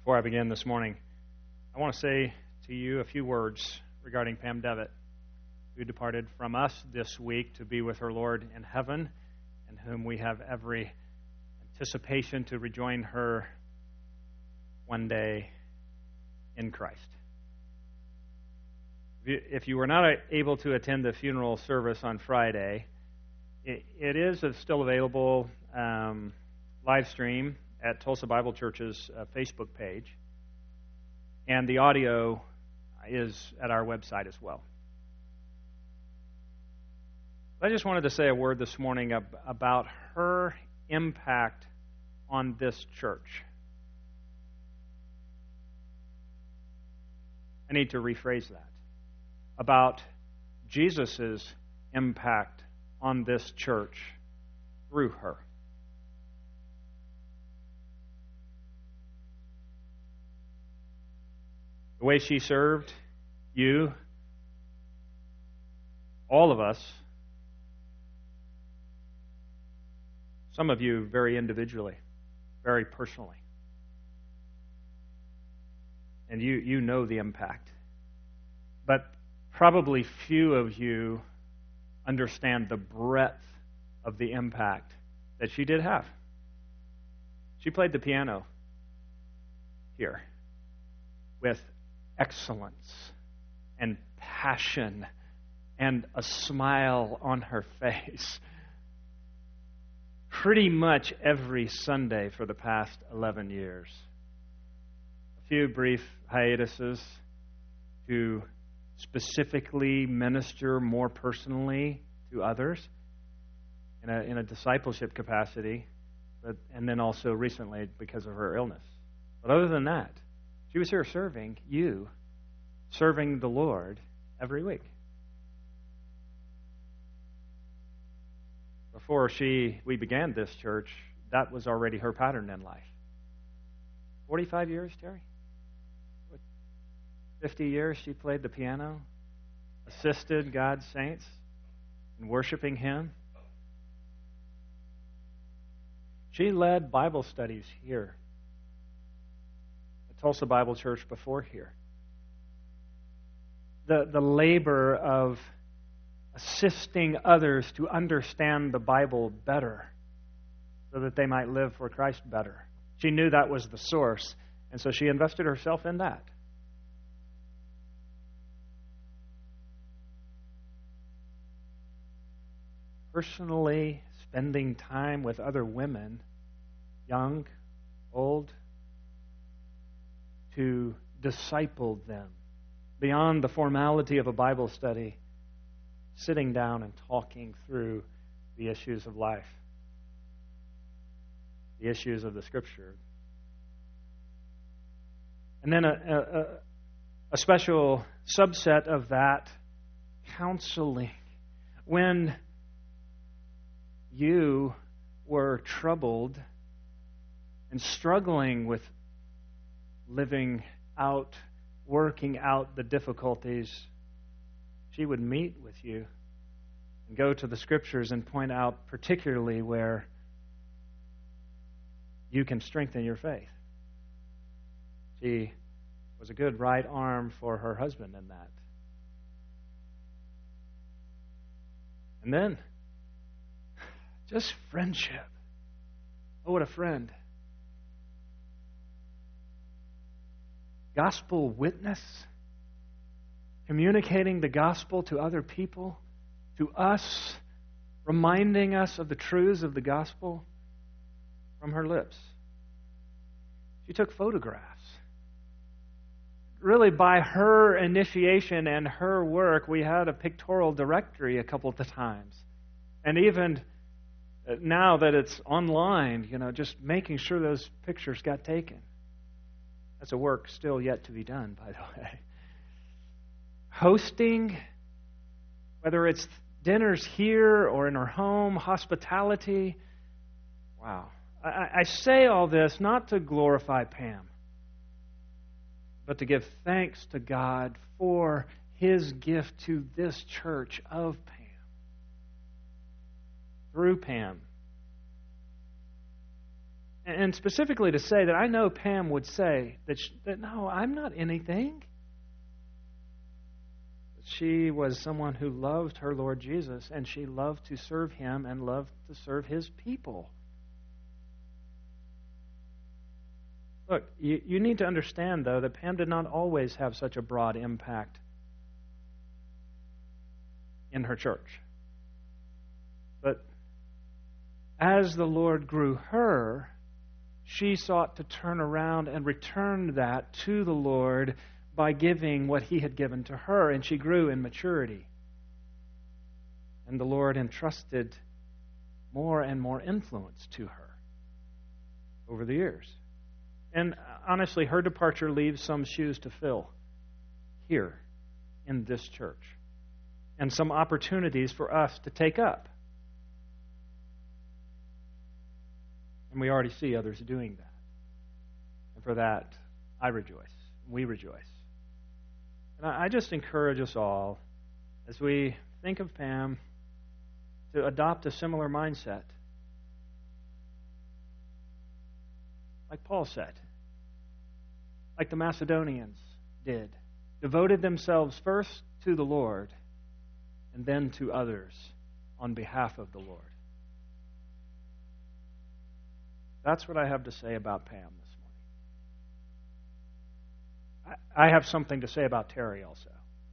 Before I begin this morning, I want to say to you a few words regarding Pam Devitt, who departed from us this week to be with her Lord in heaven, and whom we have every anticipation to rejoin her one day in Christ. If you were not able to attend the funeral service on Friday, it is still available live stream at Tulsa Bible Church's Facebook page, and the audio is at our website as well. I just wanted to say a word this morning about her impact on this church. I need to rephrase that. About Jesus' impact on this church through her. The way she served you, all of us, some of you very individually, very personally. And you know the impact. But probably few of you understand the breadth of the impact that she did have. She played the piano here with excellence and passion and a smile on her face pretty much every Sunday for the past 11 years. A few brief hiatuses to specifically minister more personally to others in a discipleship capacity, and then also recently because of her illness. But other than that, she was here serving you, serving the Lord every week. Before we began this church, that was already her pattern in life. 45 years, Terry? 50 years she played the piano, assisted God's saints in worshiping Him. She led Bible studies here at Tulsa Bible Church before here. The labor of assisting others to understand the Bible better so that they might live for Christ better. She knew that was the source, and so she invested herself in that. Personally spending time with other women, young, old, to disciple them beyond the formality of a Bible study, sitting down and talking through the issues of life, the issues of the Scripture. And then a special subset of that, counseling. When you were troubled and struggling with living out, working out the difficulties, she would meet with you and go to the Scriptures and point out particularly where you can strengthen your faith. She was a good right arm for her husband in that. And then, just friendship. Oh, what a friend. Gospel witness. Communicating the gospel to other people, to us, reminding us of the truths of the gospel from her lips. She took photographs. Really, by her initiation and her work, we had a pictorial directory a couple of times. And even now that it's online, just making sure those pictures got taken. That's a work still yet to be done, by the way. Hosting, whether it's dinners here or in her home, hospitality. Wow. I say all this not to glorify Pam, but to give thanks to God for His gift to this church of Pam. Through Pam, And specifically to say that I know Pam would say that no, I'm not anything. She was someone who loved her Lord Jesus, and she loved to serve Him and loved to serve His people. Look, you need to understand, though, that Pam did not always have such a broad impact in her church. But as the Lord grew her, she sought to turn around and return that to the Lord by giving what He had given to her, and she grew in maturity. And the Lord entrusted more and more influence to her over the years. And honestly, her departure leaves some shoes to fill here in this church, and some opportunities for us to take up. And we already see others doing that. And for that, I rejoice. We rejoice. And I just encourage us all, as we think of Pam, to adopt a similar mindset. Like Paul said, like the Macedonians did, devoted themselves first to the Lord and then to others on behalf of the Lord. That's what I have to say about Pam this morning. I have something to say about Terry also.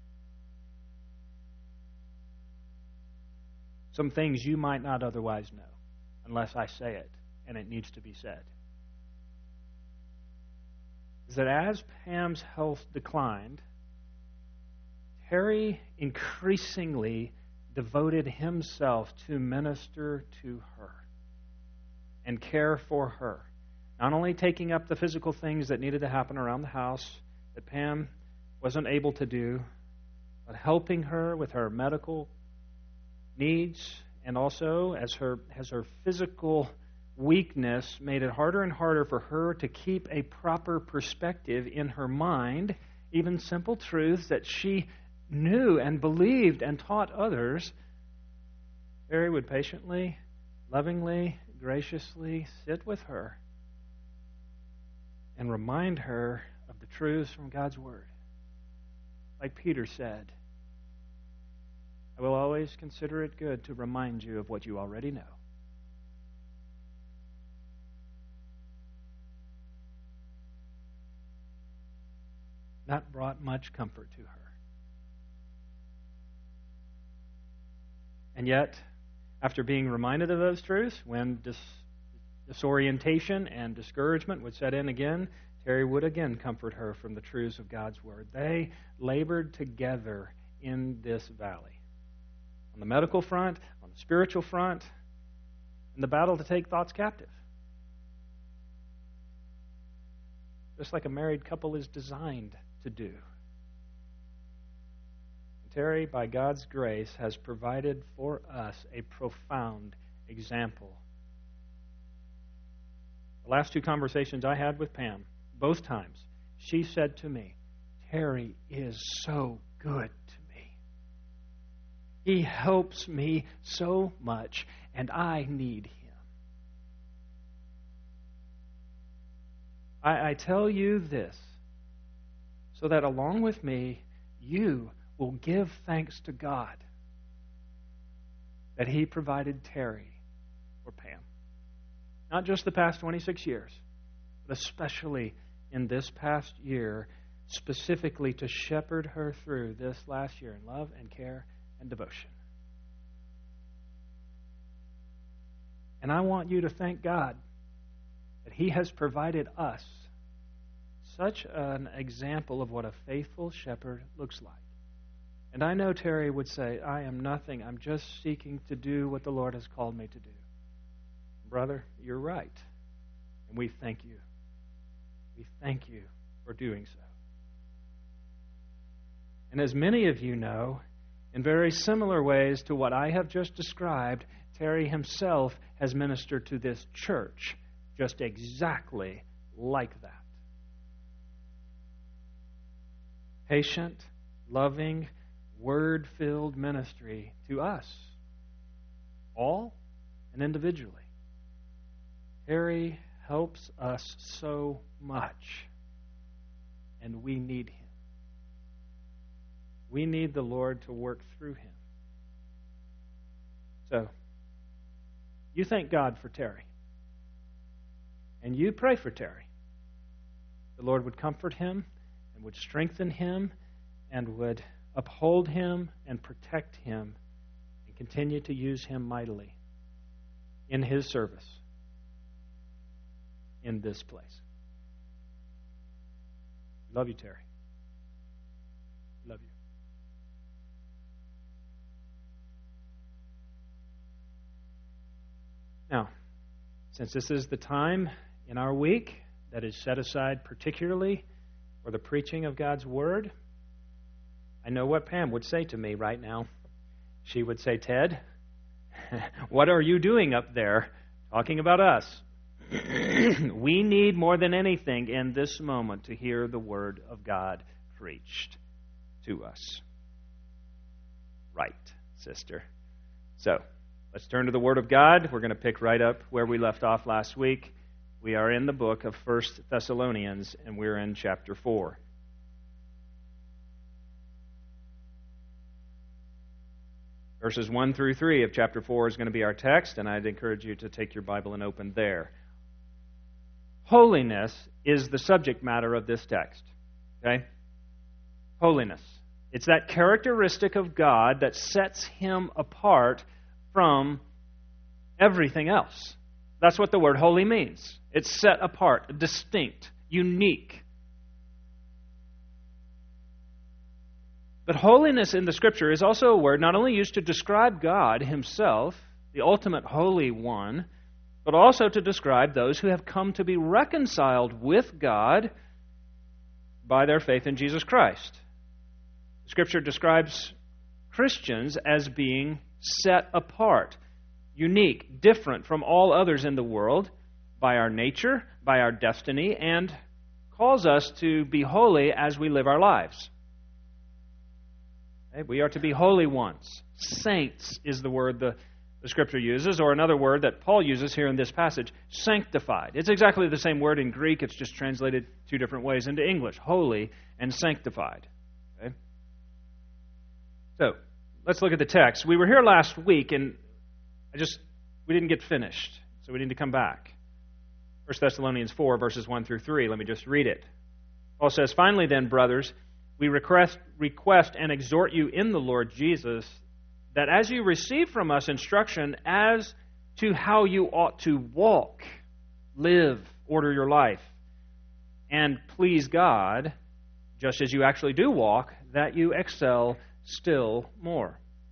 Some things you might not otherwise know unless I say it, and it needs to be said. Is that as Pam's health declined, Terry increasingly devoted himself to minister to her and care for her. Not only taking up the physical things that needed to happen around the house that Pam wasn't able to do, but helping her with her medical needs, and also as her physical weakness made it harder and harder for her to keep a proper perspective in her mind, even simple truths that she knew and believed and taught others. Terry would patiently, lovingly, graciously sit with her and remind her of the truths from God's Word. Like Peter said, I will always consider it good to remind you of what you already know. That brought much comfort to her. And yet, after being reminded of those truths, when disorientation and discouragement would set in again, Terry would again comfort her from the truths of God's Word. They labored together in this valley. On the medical front, on the spiritual front, in the battle to take thoughts captive. Just like a married couple is designed to do. Terry, by God's grace, has provided for us a profound example. The last two conversations I had with Pam, both times, she said to me, Terry is so good to me. He helps me so much, and I need him. I tell you this, so that along with me, you will give thanks to God that He provided Terry for Pam. Not just the past 26 years, but especially in this past year, specifically to shepherd her through this last year in love and care and devotion. And I want you to thank God that He has provided us such an example of what a faithful shepherd looks like. And I know Terry would say, I am nothing. I'm just seeking to do what the Lord has called me to do. Brother, you're right. And we thank you. We thank you for doing so. And as many of you know, in very similar ways to what I have just described, Terry himself has ministered to this church just exactly like that. Patient, loving, word-filled ministry to us, all and individually. Terry helps us so much, and we need him. We need the Lord to work through him. So, you thank God for Terry. And you pray for Terry. The Lord would comfort him and would strengthen him and would uphold him and protect him and continue to use him mightily in his service in this place. Love you, Terry. Love you. Now, since this is the time in our week that is set aside particularly for the preaching of God's Word, I know what Pam would say to me right now. She would say, Ted, what are you doing up there talking about us? We need more than anything in this moment to hear the Word of God preached to us. Right, sister. So, let's turn to the Word of God. We're going to pick right up where we left off last week. We are in the book of 1 Thessalonians, and we're in chapter 4. Verses 1 through 3 of chapter 4 is going to be our text, and I'd encourage you to take your Bible and open there. Holiness is the subject matter of this text. Okay? Holiness. It's that characteristic of God that sets him apart from everything else. That's what the word holy means. It's set apart, distinct, unique. But holiness in the Scripture is also a word not only used to describe God himself, the ultimate Holy One, but also to describe those who have come to be reconciled with God by their faith in Jesus Christ. Scripture describes Christians as being set apart, unique, different from all others in the world by our nature, by our destiny, and calls us to be holy as we live our lives. Okay? We are to be holy ones. Saints is the word the Scripture uses, or another word that Paul uses here in this passage, sanctified. It's exactly the same word in Greek. It's just translated two different ways into English, holy and sanctified. Okay? So, let's look at the text. We were here last week, and we didn't get finished, so we need to come back. 1 Thessalonians 4, verses 1 through 3. Let me just read it. Paul says, Finally then, brothers, we request and exhort you in the Lord Jesus that as you receive from us instruction as to how you ought to walk, live, order your life, and please God, just as you actually do walk, that you excel still more.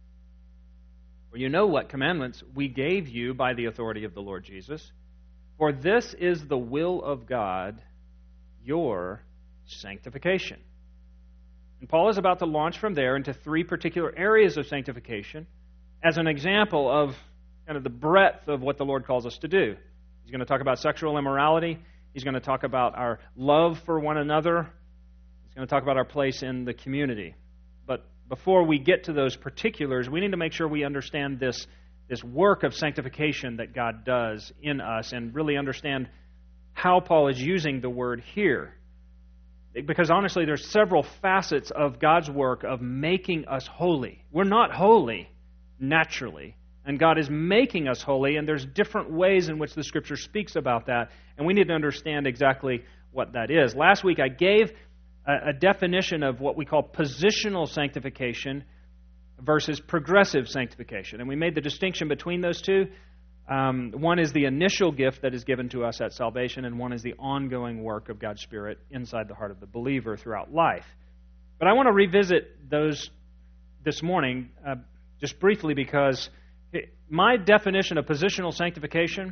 For you know what commandments we gave you by the authority of the Lord Jesus. For this is the will of God, your sanctification. And Paul is about to launch from there into three particular areas of sanctification as an example of kind of the breadth of what the Lord calls us to do. He's going to talk about sexual immorality. He's going to talk about our love for one another. He's going to talk about our place in the community. But before we get to those particulars, we need to make sure we understand this work of sanctification that God does in us and really understand how Paul is using the word here. Because honestly, there's several facets of God's work of making us holy. We're not holy naturally, and God is making us holy, and there's different ways in which the Scripture speaks about that, and we need to understand exactly what that is. Last week, I gave a definition of what we call positional sanctification versus progressive sanctification, and we made the distinction between those two. One is the initial gift that is given to us at salvation, and one is the ongoing work of God's Spirit inside the heart of the believer throughout life. But I want to revisit those this morning just briefly because my definition of positional sanctification,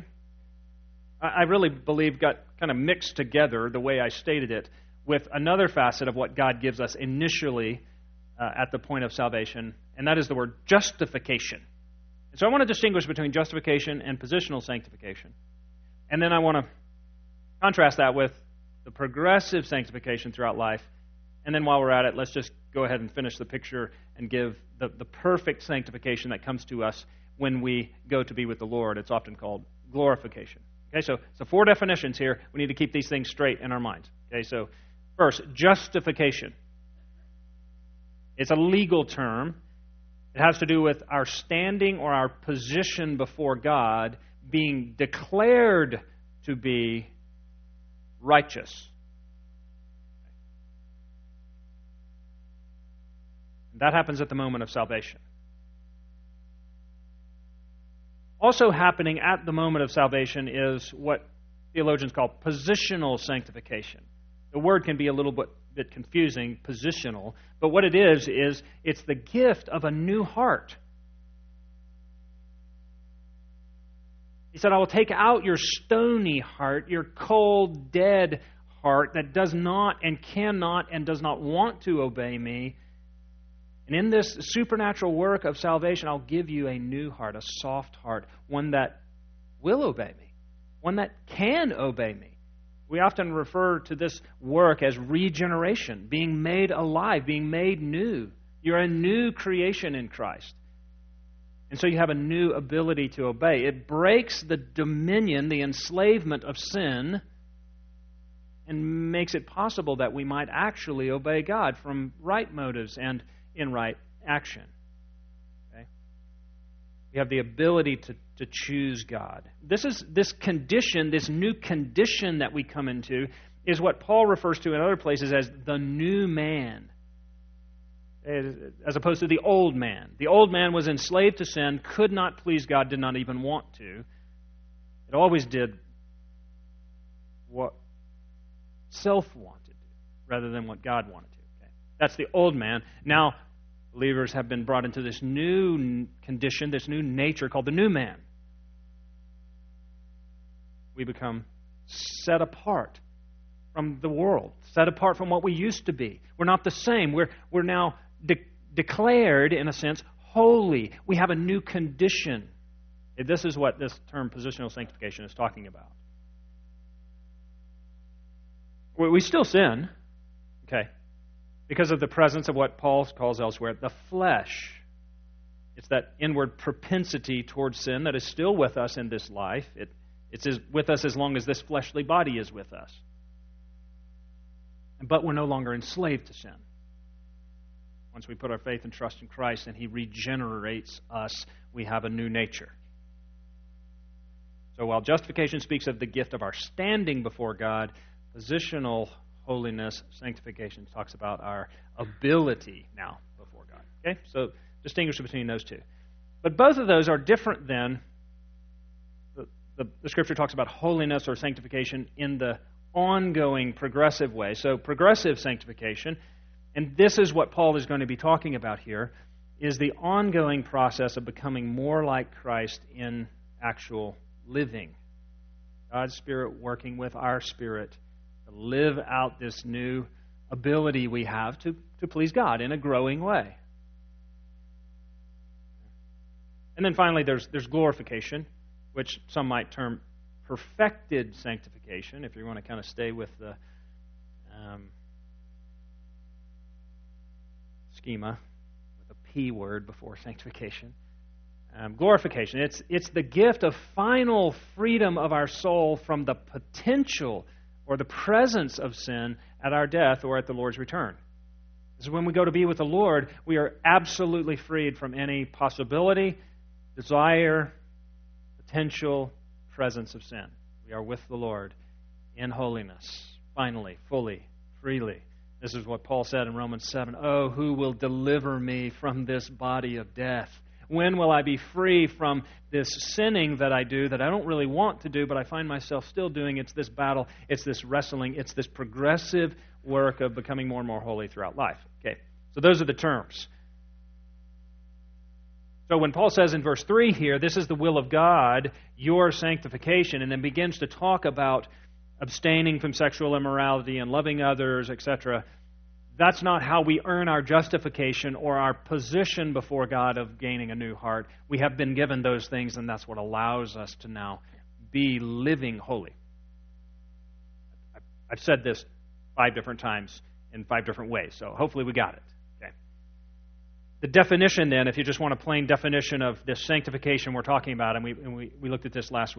I really believe got kind of mixed together the way I stated it with another facet of what God gives us initially at the point of salvation, and that is the word justification. So I want to distinguish between justification and positional sanctification. And then I want to contrast that with the progressive sanctification throughout life. And then while we're at it, let's just go ahead and finish the picture and give the perfect sanctification that comes to us when we go to be with the Lord. It's often called glorification. Okay, so 4 definitions here. We need to keep these things straight in our minds. Okay, so first, justification. It's a legal term. It has to do with our standing or our position before God being declared to be righteous. That happens at the moment of salvation. Also happening at the moment of salvation is what theologians call positional sanctification. The word can be a little bit confusing, positional, but what it is it's the gift of a new heart. He said, I will take out your stony heart, your cold, dead heart that does not and cannot and does not want to obey me. And in this supernatural work of salvation, I'll give you a new heart, a soft heart, one that will obey me, one that can obey me. We often refer to this work as regeneration, being made alive, being made new. You're a new creation in Christ. And so you have a new ability to obey. It breaks the dominion, the enslavement of sin, and makes it possible that we might actually obey God from right motives and in right action. Okay? We have the ability to choose God. This condition, this new condition that we come into, is what Paul refers to in other places as the new man, as opposed to the old man. The old man was enslaved to sin, could not please God, did not even want to. It always did what self wanted rather than what God wanted to. Okay? That's the old man. Now, believers have been brought into this new condition, this new nature called the new man. We become set apart from the world, set apart from what we used to be. We're not the same. We're now declared, in a sense, holy. We have a new condition. This is what this term positional sanctification is talking about. We still sin, okay, because of the presence of what Paul calls elsewhere, the flesh. It's that inward propensity towards sin that is still with us in this life. It's with us as long as this fleshly body is with us. But we're no longer enslaved to sin. Once we put our faith and trust in Christ and He regenerates us, we have a new nature. So while justification speaks of the gift of our standing before God, positional holiness, sanctification talks about our ability now before God. Okay? So distinguish between those two. But both of those are different than the Scripture talks about holiness or sanctification in the ongoing progressive way. So progressive sanctification, and this is what Paul is going to be talking about here, is the ongoing process of becoming more like Christ in actual living. God's Spirit working with our spirit to live out this new ability we have to please God in a growing way. And then finally, there's glorification, which some might term perfected sanctification, if you want to kind of stay with the schema, with a P word before sanctification. Glorification, it's the gift of final freedom of our soul from the potential or the presence of sin at our death or at the Lord's return. This is when we go to be with the Lord, we are absolutely freed from any possibility, desire, potential presence of sin. We are with the Lord in holiness, finally, fully, freely. This is what Paul said in Romans 7, "Oh, who will deliver me from this body of death? When will I be free from this sinning that I do that I don't really want to do, but I find myself still doing? It's this battle, it's this wrestling, it's this progressive work of becoming more and more holy throughout life." Okay, so those are the terms. So when Paul says in verse 3 here, this is the will of God, your sanctification, and then begins to talk about abstaining from sexual immorality and loving others, etc., that's not how we earn our justification or our position before God of gaining a new heart. We have been given those things, and that's what allows us to now be living holy. I've said this 5 different times in 5 different ways, so hopefully we got it. Okay. The definition then, if you just want a plain definition of this sanctification we're talking about, and we looked at this last week,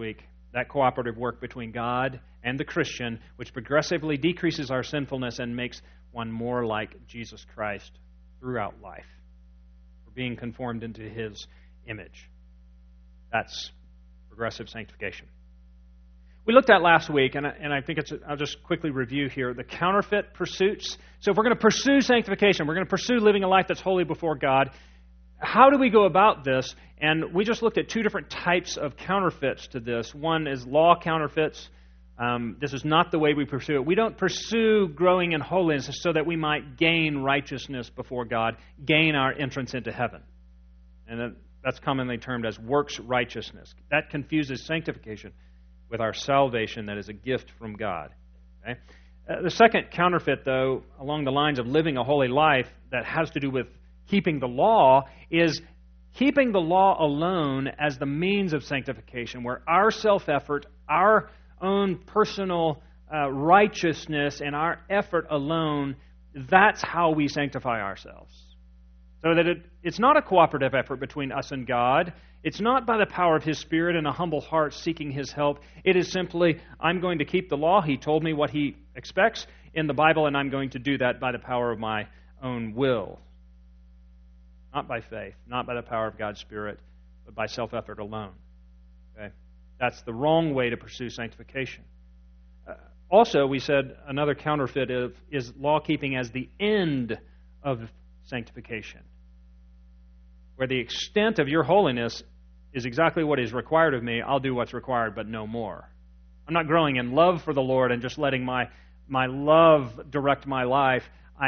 that cooperative work between God and the Christian, which progressively decreases our sinfulness and makes one more like Jesus Christ throughout life. We're being conformed into His image. That's progressive sanctification. We looked at last week, and I think I'll just quickly review here, the counterfeit pursuits. So if we're going to pursue sanctification, we're going to pursue living a life that's holy before God, how do we go about this? And we just looked at two different types of counterfeits to this. One is law counterfeits. This is not the way we pursue it. We don't pursue growing in holiness so that we might gain righteousness before God, gain our entrance into heaven. And that's commonly termed as works righteousness. That confuses sanctification with our salvation that is a gift from God. Okay? The second counterfeit, though, along the lines of living a holy life that has to do with keeping the law, is keeping the law alone as the means of sanctification, where our self-effort, our own personal righteousness, and our effort alone, that's how we sanctify ourselves. So that it's not a cooperative effort between us and God. It's not by the power of His Spirit and a humble heart seeking His help. It is simply, I'm going to keep the law. He told me what He expects in the Bible, and I'm going to do that by the power of my own will. Not by faith, not by the power of God's Spirit, but by self-effort alone. Okay? That's the wrong way to pursue sanctification. Also, we said another counterfeit is law-keeping as the end of sanctification, where the extent of your holiness is exactly what is required of me. I'll do what's required, but no more. I'm not growing in love for the Lord and just letting my love direct my life.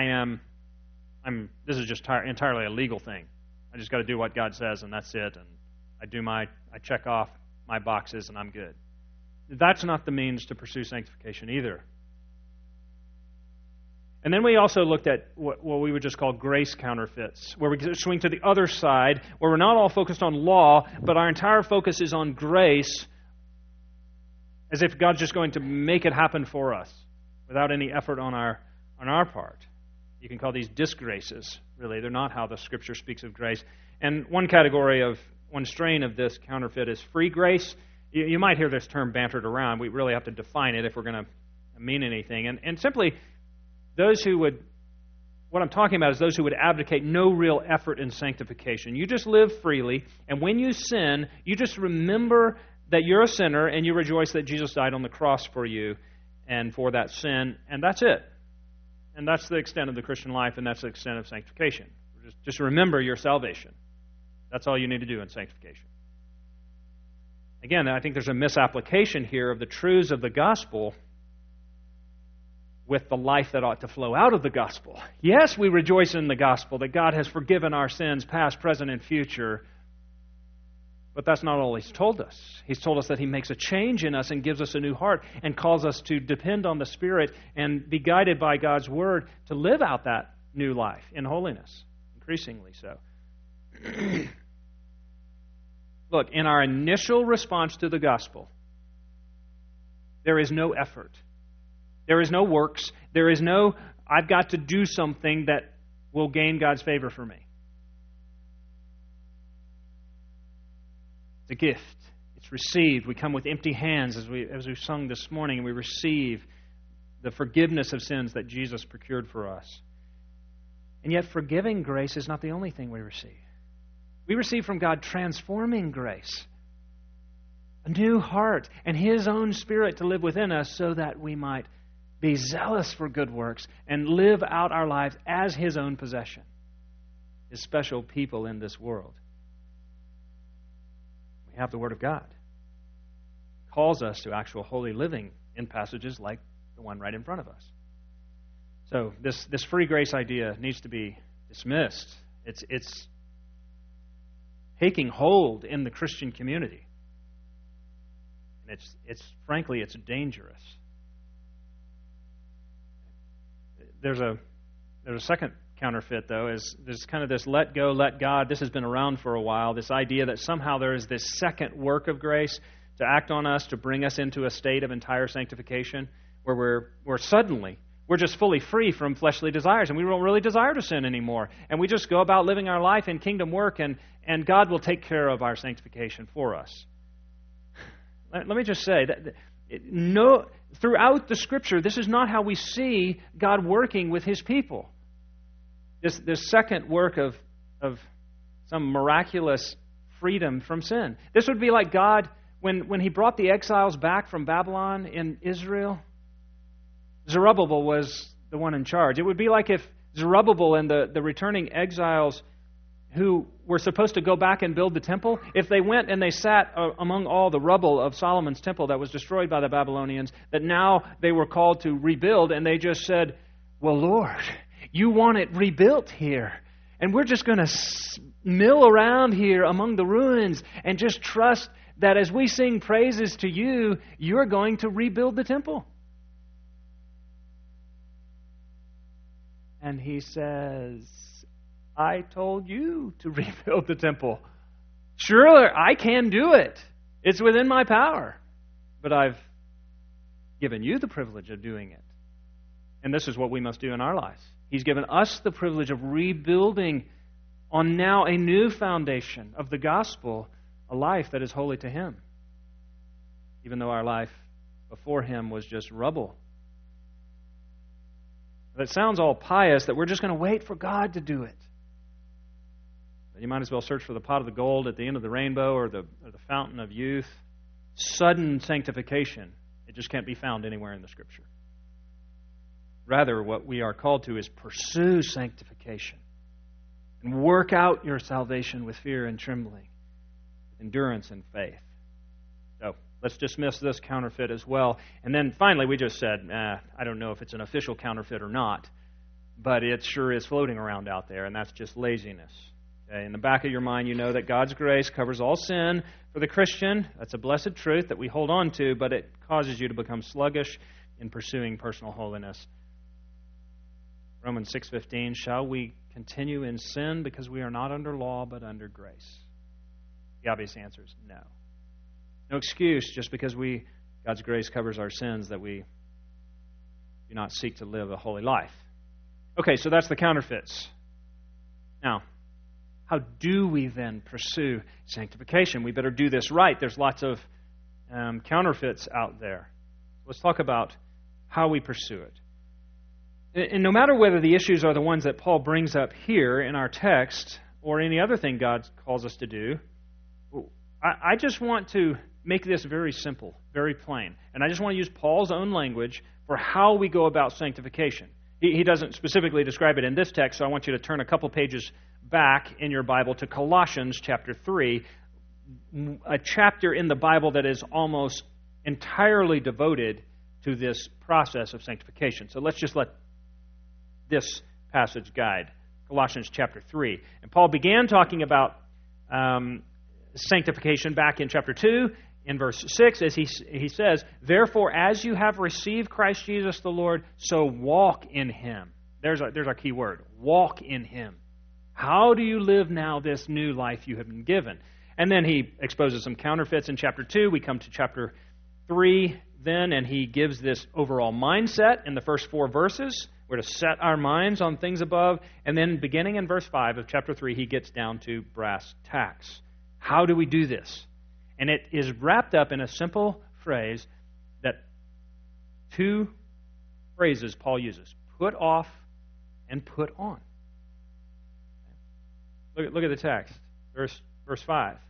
This is just entirely a legal thing. I just got to do what God says, and that's it. And I check off my boxes, and I'm good. That's not the means to pursue sanctification either. And then we also looked at what we would just call grace counterfeits, where we swing to the other side, where we're not all focused on law, but our entire focus is on grace, as if God's just going to make it happen for us without any effort on our part. You can call these disgraces, really. They're not how the Scripture speaks of grace. And one strain of this counterfeit is free grace. You might hear this term bantered around. We really have to define it if we're going to mean anything. And simply, what I'm talking about is those who would advocate no real effort in sanctification. You just live freely, and when you sin, you just remember that you're a sinner, and you rejoice that Jesus died on the cross for you and for that sin, and that's it. And that's the extent of the Christian life, and that's the extent of sanctification. Just remember your salvation. That's all you need to do in sanctification. Again, I think there's a misapplication here of the truths of the gospel with the life that ought to flow out of the gospel. Yes, we rejoice in the gospel that God has forgiven our sins, past, present, and future. But that's not all He's told us. He's told us that He makes a change in us and gives us a new heart and calls us to depend on the Spirit and be guided by God's Word to live out that new life in holiness, increasingly so. Look, in our initial response to the gospel, there is no effort. There is no works. There is no, I've got to do something that will gain God's favor for me. It's a gift. It's received. We come with empty hands as we sung this morning, and we receive the forgiveness of sins that Jesus procured for us. And yet forgiving grace is not the only thing we receive. We receive from God transforming grace, a new heart, and His own Spirit to live within us so that we might be zealous for good works and live out our lives as His own possession, His special people in this world. We have the Word of God. It calls us to actual holy living in passages like the one right in front of us. So this free grace idea needs to be dismissed. It's taking hold in the Christian community. And frankly, it's dangerous. There's a second counterfeit, though, is there's kind of this let go, let God. This has been around for a while, this idea that somehow there is this second work of grace to act on us, to bring us into a state of entire sanctification, where we're suddenly, we're just fully free from fleshly desires, and we don't really desire to sin anymore. And we just go about living our life in kingdom work, and God will take care of our sanctification for us. Let me just say that throughout the Scripture, this is not how we see God working with His people. This second work of some miraculous freedom from sin. This would be like God, when He brought the exiles back from Babylon in Israel, Zerubbabel was the one in charge. It would be like if Zerubbabel and the returning exiles who were supposed to go back and build the temple, if they went and they sat among all the rubble of Solomon's temple that was destroyed by the Babylonians, that now they were called to rebuild, and they just said, well, Lord, you want it rebuilt here, and we're just going to mill around here among the ruins and just trust that as we sing praises to you, you're going to rebuild the temple. And He says, I told you to rebuild the temple. Sure, I can do it. It's within my power. But I've given you the privilege of doing it. And this is what we must do in our lives. He's given us the privilege of rebuilding on now a new foundation of the gospel, a life that is holy to Him. Even though our life before Him was just rubble. It sounds all pious that we're just going to wait for God to do it. You might as well search for the pot of the gold at the end of the rainbow or the fountain of youth. Sudden sanctification, it just can't be found anywhere in the Scripture. Rather, what we are called to is pursue sanctification and work out your salvation with fear and trembling, endurance and faith. So let's dismiss this counterfeit as well. And then finally, we just said, I don't know if it's an official counterfeit or not, but it sure is floating around out there, and that's just laziness. Okay, in the back of your mind, you know that God's grace covers all sin for the Christian. That's a blessed truth that we hold on to, but it causes you to become sluggish in pursuing personal holiness. Romans 6:15, shall we continue in sin because we are not under law but under grace? The obvious answer is no. No excuse just because God's grace covers our sins that we do not seek to live a holy life. Okay, so that's the counterfeits. Now, how do we then pursue sanctification? We better do this right. There's lots of counterfeits out there. Let's talk about how we pursue it. And no matter whether the issues are the ones that Paul brings up here in our text or any other thing God calls us to do, I just want to make this very simple, very plain. And I just want to use Paul's own language for how we go about sanctification. He doesn't specifically describe it in this text, so I want you to turn a couple pages back in your Bible to Colossians chapter 3, a chapter in the Bible that is almost entirely devoted to this process of sanctification. So let's just let this passage guide. Colossians chapter 3. And Paul began talking about sanctification back in chapter 2, in verse 6, as he says, therefore, as you have received Christ Jesus the Lord, so walk in Him. There's our key word, walk in Him. How do you live now this new life you have been given? And then he exposes some counterfeits in chapter 2. We come to chapter 3 then, and he gives this overall mindset in the first 4 verses. We're to set our minds on things above. And then beginning in verse 5 of chapter 3, he gets down to brass tacks. How do we do this? And it is wrapped up in a simple phrase that 2 phrases Paul uses. Put off and put on. Look at the text, verse 5.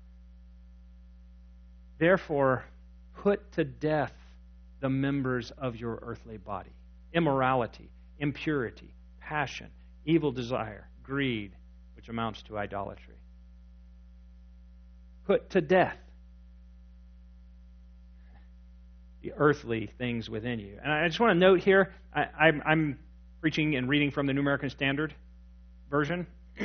Therefore, put to death the members of your earthly body. Immorality, impurity, passion, evil desire, greed, which amounts to idolatry. Put to death the earthly things within you. And I just want to note here, I'm preaching and reading from the New American Standard Version,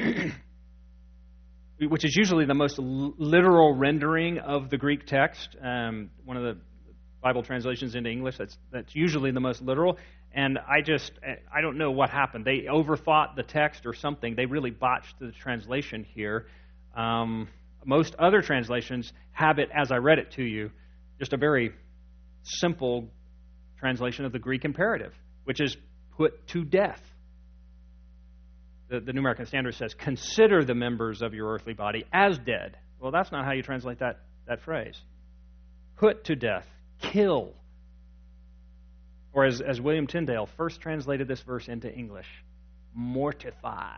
which is usually the most literal rendering of the Greek text. One of the Bible translations into English, that's usually the most literal. And I don't know what happened. They overthought the text or something. They really botched the translation here. Most other translations have it, as I read it to you, just a very simple translation of the Greek imperative, which is put to death. The New American Standard says, consider the members of your earthly body as dead. Well, that's not how you translate that phrase. put to death, kill. Or as William Tyndale first translated this verse into English, mortify.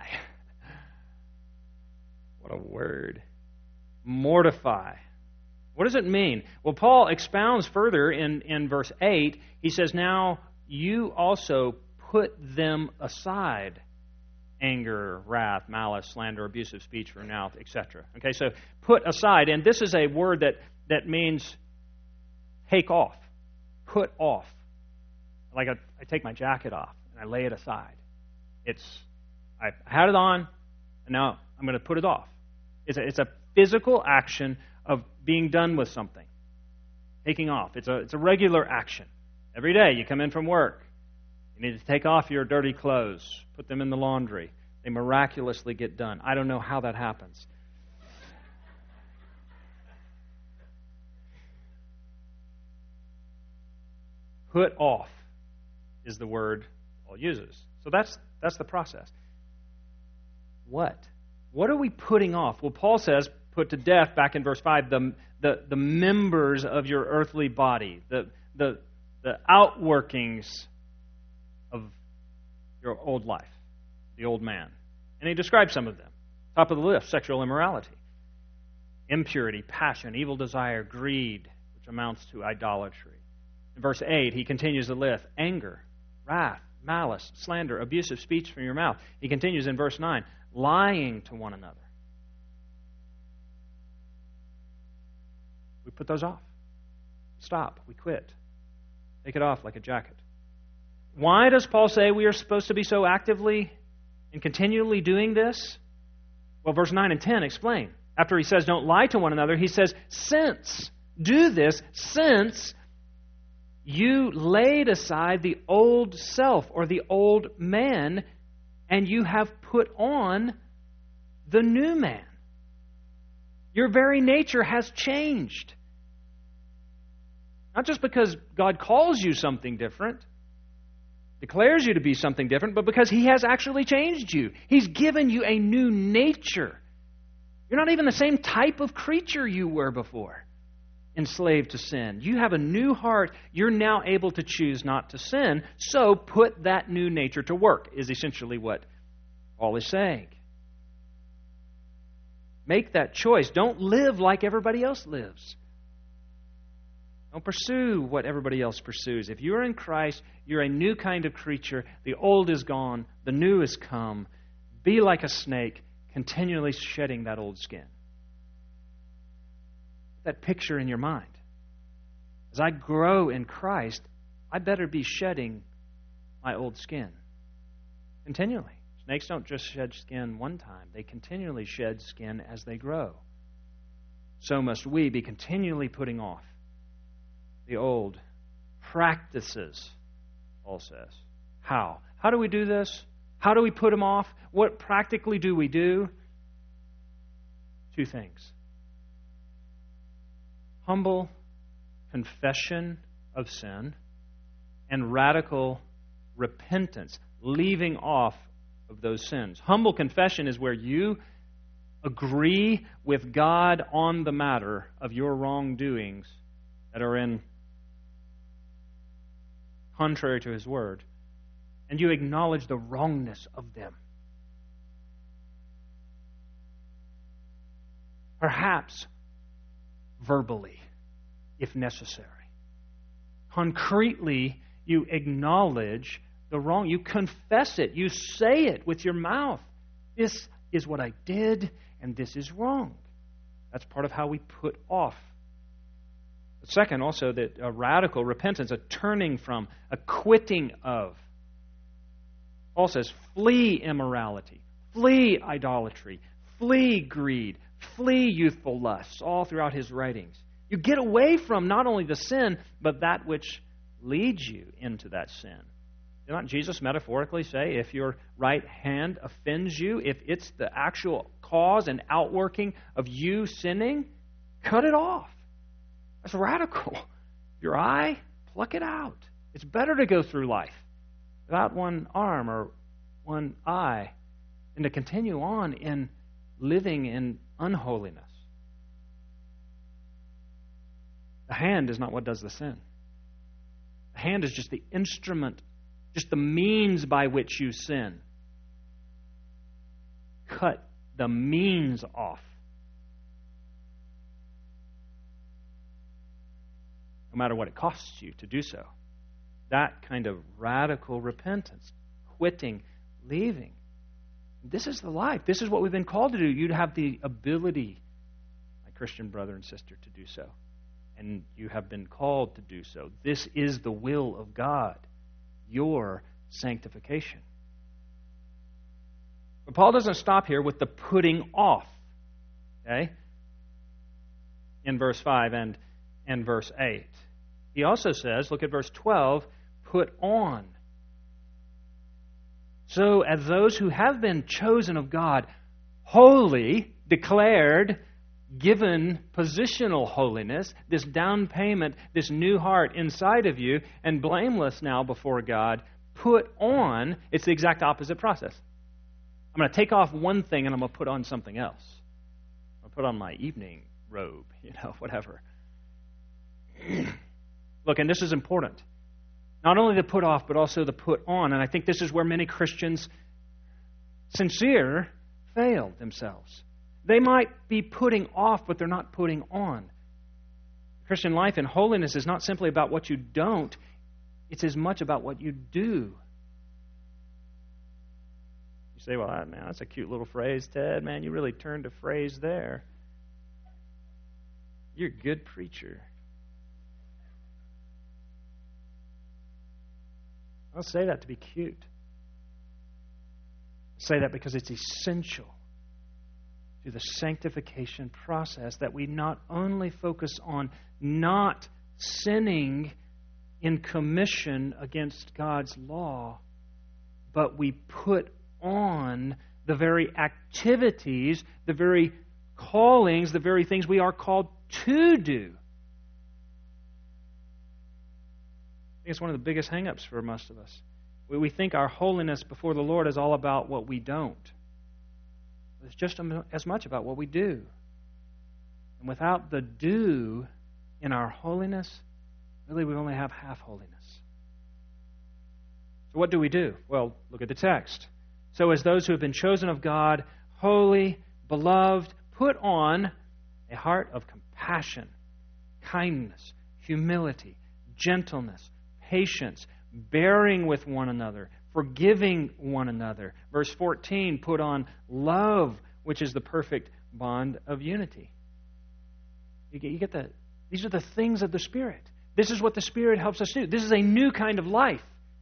What a word. Mortify. What does it mean? Well, Paul expounds further in verse 8. He says, now you also put them aside. Anger, wrath, malice, slander, abusive speech, renown, etc. Okay, so put aside. And this is a word that means take off, put off. Like I take my jacket off and I lay it aside. I had it on, and now I'm going to put it off. It's a physical action of being done with something, taking off. It's a regular action. Every day you come in from work, you need to take off your dirty clothes, put them in the laundry. They miraculously get done. I don't know how that happens. Put off is the word Paul uses. So that's the process. What are we putting off? Well, Paul says, put to death, back in verse 5, the members of your earthly body, the outworkings of your old life, the old man. And he describes some of them. Top of the list, sexual immorality, impurity, passion, evil desire, greed, which amounts to idolatry. In verse 8, he continues the list, anger, wrath, malice, slander, abusive speech from your mouth. He continues in verse 9, lying to one another. We put those off. Stop. We quit. Take it off like a jacket. Why does Paul say we are supposed to be so actively and continually doing this? Well, verse 9 and 10 explain. After he says don't lie to one another, he says, do this since you laid aside the old self or the old man, and you have put on the new man. Your very nature has changed. Not just because God calls you something different, declares you to be something different, but because He has actually changed you. He's given you a new nature. You're not even the same type of creature you were before, enslaved to sin. You have a new heart. You're now able to choose not to sin. So put that new nature to work, is essentially what Paul is saying. Make that choice. Don't live like everybody else lives. Don't pursue what everybody else pursues. If you're in Christ, you're a new kind of creature. The old is gone. The new has come. Be like a snake, continually shedding that old skin. That picture in your mind. As I grow in Christ, I better be shedding my old skin continually. Snakes don't just shed skin one time. They continually shed skin as they grow. So must we be continually putting off the old practices, Paul says. How? How do we do this? How do we put them off? What practically do we do? Two things. Humble confession of sin and radical repentance, leaving off of those sins. Humble confession is where you agree with God on the matter of your wrongdoings that are in contrary to His Word, and you acknowledge the wrongness of them. Perhaps verbally, if necessary. Concretely, you acknowledge the wrong. You confess it. You say it with your mouth. This is what I did, and this is wrong. That's part of how we put off. Second, also, that a radical repentance, a turning from, a quitting of. Paul says, flee immorality, flee idolatry, flee greed, flee youthful lusts, all throughout his writings. You get away from not only the sin, but that which leads you into that sin. Did not Jesus metaphorically say, if your right hand offends you, if it's the actual cause and outworking of you sinning, cut it off. That's radical. Your eye, pluck it out. It's better to go through life without one arm or one eye than to continue on in living in unholiness. The hand is not what does the sin. The hand is just the instrument, just the means by which you sin. Cut the means off. No matter what it costs you to do so. That kind of radical repentance, quitting, leaving. This is the life. This is what we've been called to do. You'd have the ability, my Christian brother and sister, to do so. And you have been called to do so. This is the will of God, your sanctification. But Paul doesn't stop here with the putting off. Okay? In verse 5 and verse 8. He also says, look at verse 12, put on. So as those who have been chosen of God, holy, declared, given positional holiness, this down payment, this new heart inside of you, and blameless now before God, put on, it's the exact opposite process. I'm going to take off one thing and I'm going to put on something else. I'll put on my evening robe, whatever. Look, and this is important. Not only the put off, but also the put on. And I think this is where many Christians, sincere, fail themselves. They might be putting off, but they're not putting on. Christian life and holiness is not simply about what you don't. It's as much about what you do. You say, well, man, that's a cute little phrase, Ted. Man, you really turned a phrase there. You're a good preacher. I don't say that to be cute. I say that because it's essential to the sanctification process that we not only focus on not sinning in commission against God's law, but we put on the very activities, the very callings, the very things we are called to do. I think it's one of the biggest hang-ups for most of us. We think our holiness before the Lord is all about what we don't. It's just as much about what we do. And without the do in our holiness, really we only have half holiness. So what do we do? Well, look at the text. So as those who have been chosen of God, holy, beloved, put on a heart of compassion, kindness, humility, gentleness, patience, bearing with one another, forgiving one another. Verse 14, put on love, which is the perfect bond of unity. You get that? These are the things of the Spirit. This is what the Spirit helps us do. This is a new kind of life.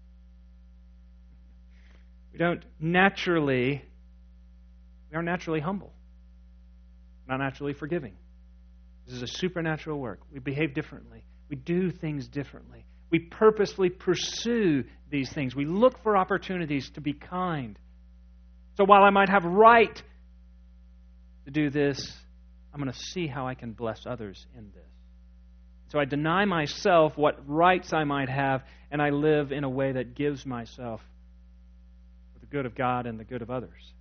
We are naturally humble, not naturally forgiving. This is a supernatural work. We behave differently. We do things differently. We purposely pursue these things. We look for opportunities to be kind. So while I might have right to do this, I'm going to see how I can bless others in this. So I deny myself what rights I might have, and I live in a way that gives myself for the good of God and the good of others.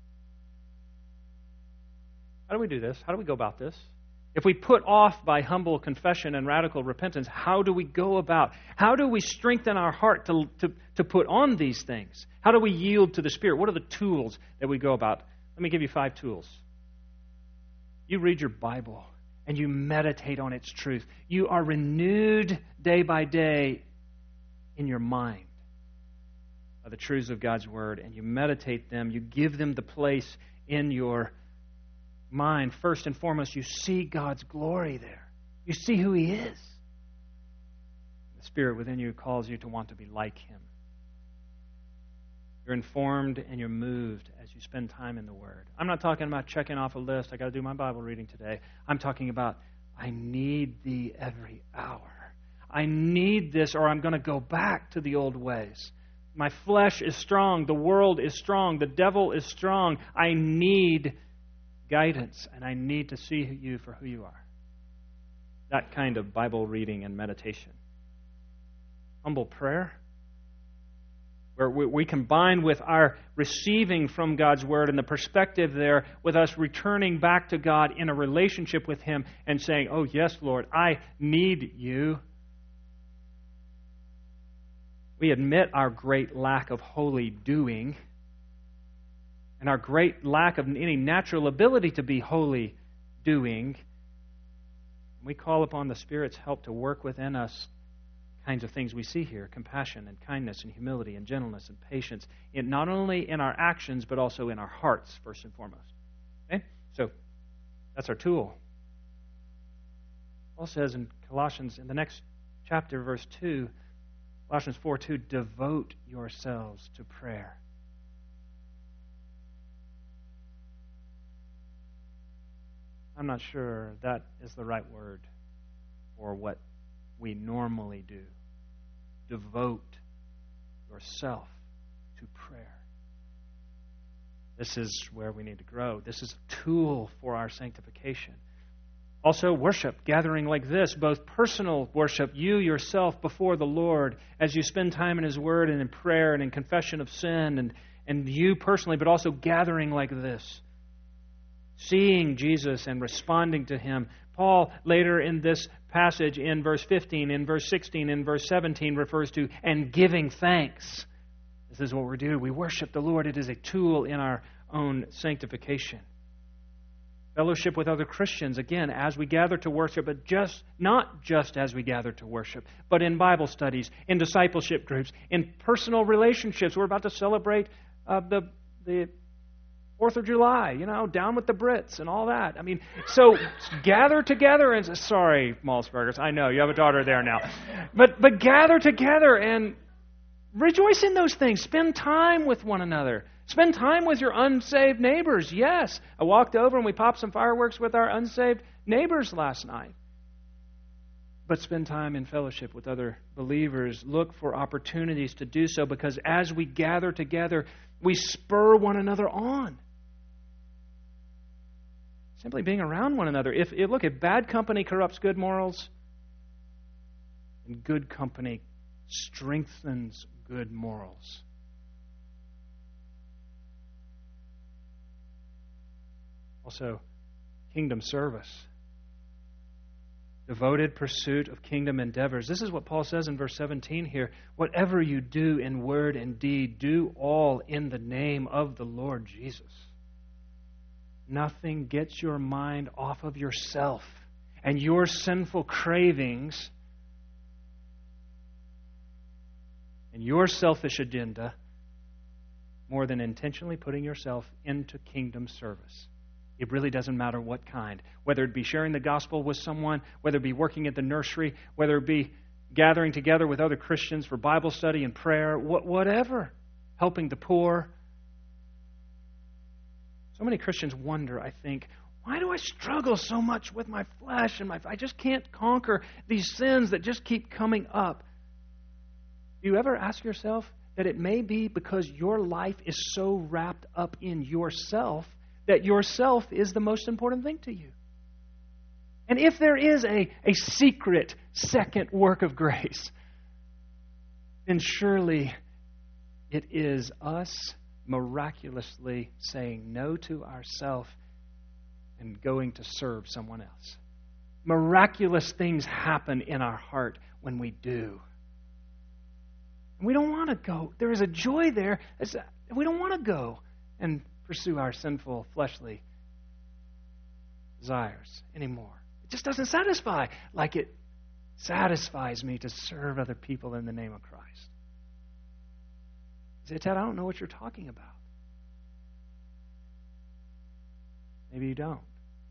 How do we do this? How do we go about this? If we put off by humble confession and radical repentance, how do we go about? How do we strengthen our heart to put on these things? How do we yield to the Spirit? What are the tools that we go about? Let me give you 5 tools. You read your Bible and you meditate on its truth. You are renewed day by day in your mind by the truths of God's Word, and you meditate them. You give them the place in your mind. First and foremost, you see God's glory there. You see who He is. The Spirit within you calls you to want to be like Him. You're informed and you're moved as you spend time in the Word. I'm not talking about checking off a list. I got to do my Bible reading today. I'm talking about I need Thee every hour. I need this, or I'm going to go back to the old ways. My flesh is strong. The world is strong. The devil is strong. I need guidance, and I need to see you for who you are. That kind of Bible reading and meditation. Humble prayer, where we combine with our receiving from God's Word and the perspective there with us returning back to God in a relationship with Him and saying, oh, yes, Lord, I need you. We admit our great lack of holy doing and our great lack of any natural ability to be holy doing. We call upon the Spirit's help to work within us kinds of things we see here: compassion and kindness and humility and gentleness and patience, not only in our actions but also in our hearts, first and foremost. Okay? So that's our tool. Paul says in Colossians, in the next chapter, verse 2, Colossians 4:2, devote yourselves to prayer. I'm not sure that is the right word for what we normally do. Devote yourself to prayer. This is where we need to grow. This is a tool for our sanctification. Also, worship, gathering like this, both personal worship, you yourself before the Lord as you spend time in His Word and in prayer and in confession of sin, and you personally, but also gathering like this, seeing Jesus and responding to Him. Paul, later in this passage, in verse 15, in verse 16, in verse 17, refers to, and giving thanks. This is what we do. We worship the Lord. It is a tool in our own sanctification. Fellowship with other Christians, again, as we gather to worship, but not just as we gather to worship, but in Bible studies, in discipleship groups, in personal relationships. We're about to celebrate the 4th of July, down with the Brits and all that. I mean, so gather together and, sorry, Malsbergers, I know, you have a daughter there now. But gather together and rejoice in those things. Spend time with one another. Spend time with your unsaved neighbors. Yes, I walked over and we popped some fireworks with our unsaved neighbors last night. But spend time in fellowship with other believers. Look for opportunities to do so, because as we gather together, we spur one another on. Simply being around one another. If bad company corrupts good morals, and good company strengthens good morals. Also, kingdom service. Devoted pursuit of kingdom endeavors. This is what Paul says in verse 17 here. Whatever you do in word and deed, do all in the name of the Lord Jesus. Nothing gets your mind off of yourself and your sinful cravings and your selfish agenda more than intentionally putting yourself into kingdom service. It really doesn't matter what kind. Whether it be sharing the gospel with someone, whether it be working at the nursery, whether it be gathering together with other Christians for Bible study and prayer, whatever. Helping the poor. So many Christians wonder, I think, why do I struggle so much with my flesh and I just can't conquer these sins that just keep coming up? Do you ever ask yourself that it may be because your life is so wrapped up in yourself that yourself is the most important thing to you? And if there is a secret second work of grace, then surely it is us miraculously saying no to ourselves and going to serve someone else. Miraculous things happen in our heart when we do. And we don't want to go. There is a joy there. We don't want to go and pursue our sinful, fleshly desires anymore. It just doesn't satisfy like it satisfies me to serve other people in the name of Christ. You say, Ted, I don't know what you're talking about. Maybe you don't.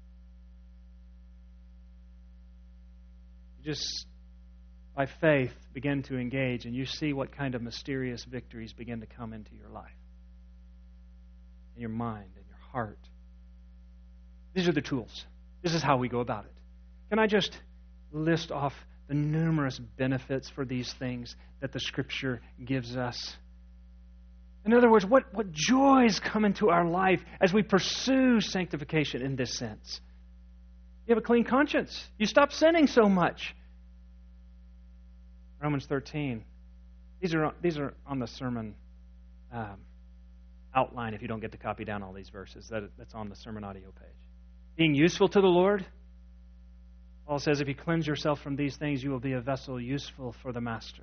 You just, by faith, begin to engage, and you see what kind of mysterious victories begin to come into your life, in your mind, in your heart. These are the tools. This is how we go about it. Can I just list off the numerous benefits for these things that the Scripture gives us? In other words, what joys come into our life as we pursue sanctification in this sense? You have a clean conscience. You stop sinning so much. Romans 13. These are on the sermon outline if you don't get to copy down all these verses. That's on the sermon audio page. Being useful to the Lord. Paul says, if you cleanse yourself from these things, you will be a vessel useful for the Master.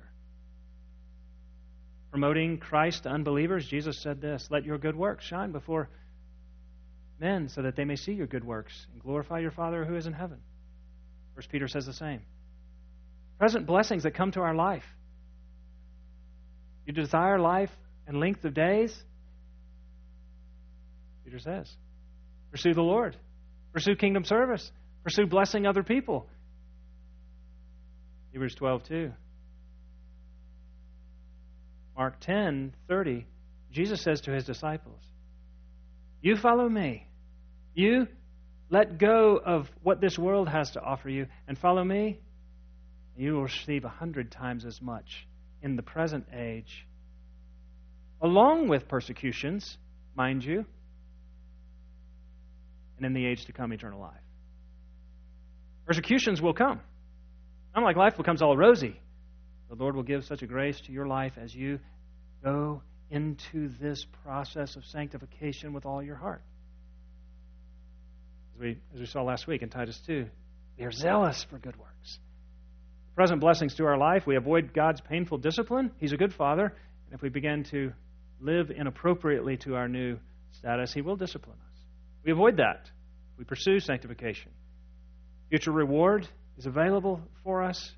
Promoting Christ to unbelievers, Jesus said this, let your good works shine before men so that they may see your good works and glorify your Father who is in heaven. 1 Peter says the same. Present blessings that come to our life. You desire life and length of days? Peter says, pursue the Lord. Pursue kingdom service. Pursue blessing other people. Hebrews 12:2. Mark 10:30. Jesus says to his disciples, you follow me. You let go of what this world has to offer you and follow me. You will receive 100 times as much in the present age, along with persecutions, mind you, and in the age to come, eternal life. Persecutions will come. Not like life becomes all rosy. The Lord will give such a grace to your life as you go into this process of sanctification with all your heart. As we saw last week in Titus 2, we are zealous for good works. Present blessings to our life, we avoid God's painful discipline. He's a good Father. And if we begin to live inappropriately to our new status, He will discipline us. We avoid that. We pursue sanctification. Future reward is available for us.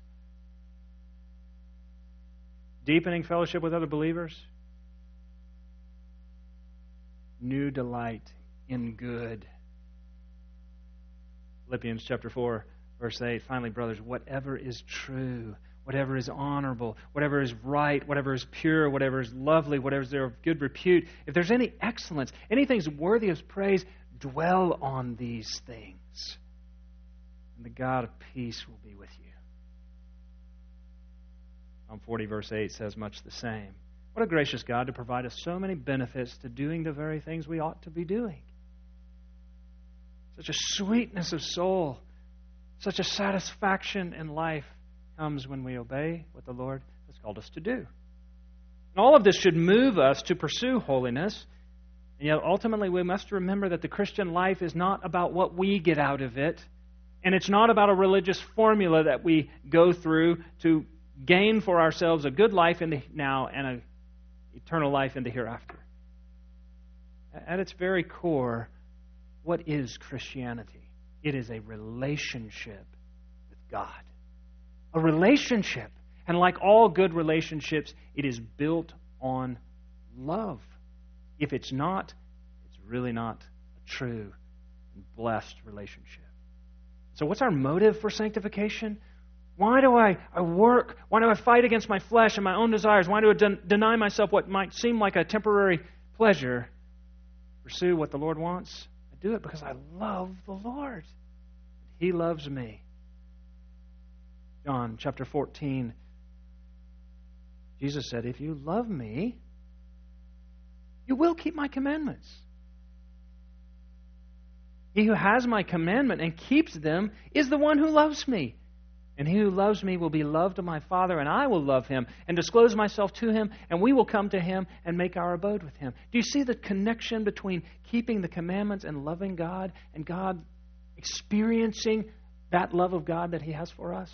Deepening fellowship with other believers. New delight in good. Philippians chapter 4, verse 8. Finally, brothers, whatever is true, whatever is honorable, whatever is right, whatever is pure, whatever is lovely, whatever is of good repute, if there's any excellence, anything worthy of praise, dwell on these things. And the God of peace will be with you. Psalm 40, verse 8 says much the same. What a gracious God to provide us so many benefits to doing the very things we ought to be doing. Such a sweetness of soul, such a satisfaction in life comes when we obey what the Lord has called us to do. And all of this should move us to pursue holiness. And yet ultimately we must remember that the Christian life is not about what we get out of it. And it's not about a religious formula that we go through to gain for ourselves a good life in the now and an eternal life in the hereafter. At its very core, what is Christianity? It is a relationship with God. A relationship. And like all good relationships, it is built on love. If it's not, it's really not a true and blessed relationship. So what's our motive for sanctification? Why do I work? Why do I fight against my flesh and my own desires? Why do I deny myself what might seem like a temporary pleasure? Pursue what the Lord wants? I do it because I love the Lord. He loves me. John chapter 14. Jesus said, if you love me, you will keep my commandments. He who has my commandment and keeps them is the one who loves me. And he who loves me will be loved of my Father, and I will love him and disclose myself to him, and we will come to him and make our abode with him. Do you see the connection between keeping the commandments and loving God, and God experiencing that love of God that he has for us?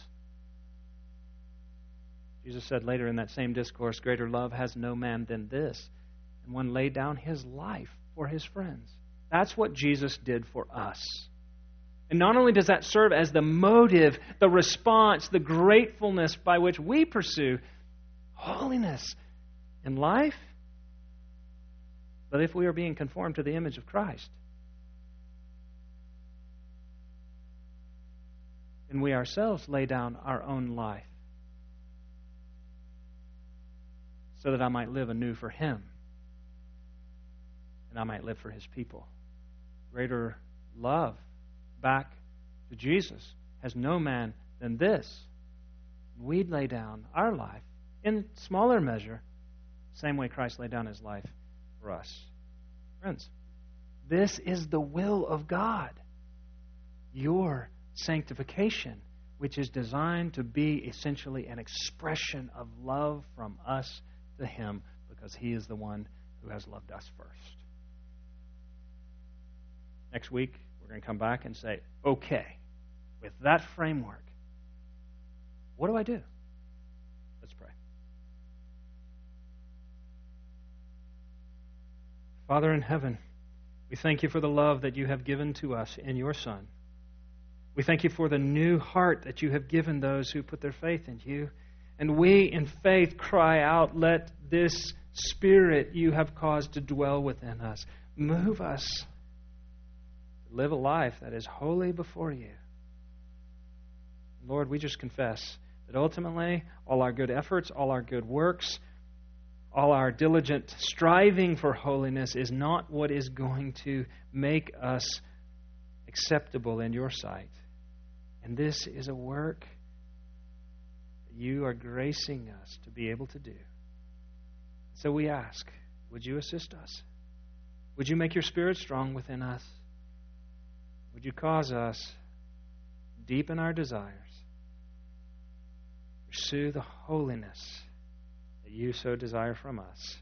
Jesus said later in that same discourse, greater love has no man than this, and one laid down his life for his friends. That's what Jesus did for us. And not only does that serve as the motive, the response, the gratefulness by which we pursue holiness in life, but if we are being conformed to the image of Christ, then we ourselves lay down our own life so that I might live anew for Him and I might live for His people. Greater love back to Jesus has no man than this. We'd lay down our life in smaller measure, same way Christ laid down His life for us. Friends, this is the will of God. Your sanctification, which is designed to be essentially an expression of love from us to Him, because He is the one who has loved us first. Next week, we're going to come back and say, okay, with that framework, what do I do? Let's pray. Father in heaven, we thank you for the love that you have given to us in your Son. We thank you for the new heart that you have given those who put their faith in you. And we, in faith, cry out, let this Spirit you have caused to dwell within us move us to live a life that is holy before you. Lord, we just confess that ultimately all our good efforts, all our good works, all our diligent striving for holiness is not what is going to make us acceptable in your sight. And this is a work that you are gracing us to be able to do. So we ask, would you assist us? Would you make your Spirit strong within us? Would you cause us to deepen our desires, pursue the holiness that you so desire from us?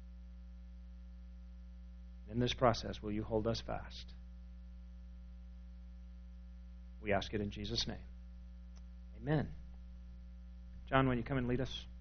In this process, will you hold us fast? We ask it in Jesus' name. Amen. John, when you come and lead us.